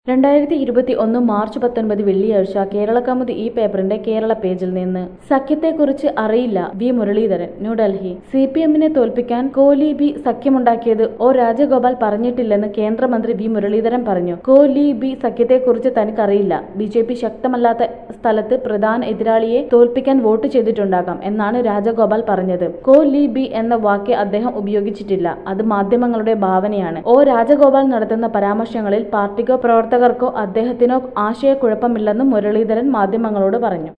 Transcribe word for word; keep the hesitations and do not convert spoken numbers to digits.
രണ്ടായിരത്തി ഇരുപത്തി ഒന്ന് മാർച്ച് പത്തൊൻപത് വെള്ളിയാഴ്ച കേരളകൗമുദി ഈ പേപ്പറിന്റെ കേരള പേജിൽ നിന്ന് സഖ്യത്തെക്കുറിച്ച് അറിയില്ല V Muraleedharan. New Delhi. C P എമ്മിനെ തോൽപ്പിക്കാൻ കോലീബി സഖ്യമുണ്ടാക്കിയത് ഒ രാജഗോപാൽ പറഞ്ഞിട്ടില്ലെന്ന് കേന്ദ്രമന്ത്രി വി മുരളീധരൻ പറഞ്ഞു. കോലീബി സഖ്യത്തെക്കുറിച്ച് തനിക്കറിയില്ല. ബി ജെ പി ശക്തമല്ലാത്ത സ്ഥലത്ത് പ്രധാന എതിരാളിയെ തോൽപ്പിക്കാൻ വോട്ട് ചെയ്തിട്ടുണ്ടാകാം എന്നാണ് രാജഗോപാൽ പറഞ്ഞത്. കോലീബി എന്ന വാക്ക് അദ്ദേഹം ഉപയോഗിച്ചിട്ടില്ല. അത് മാധ്യമങ്ങളുടെ ഭാവനയാണ്. ഒ രാജഗോപാൽ നടത്തുന്ന പരാമർശങ്ങളിൽ പാർട്ടിക്കോ പ്രവർത്തകർക്കോ അദ്ദേഹത്തിനോ ആശയക്കുഴപ്പമില്ലെന്നും മുരളീധരൻ മാധ്യമങ്ങളോട് പറഞ്ഞു.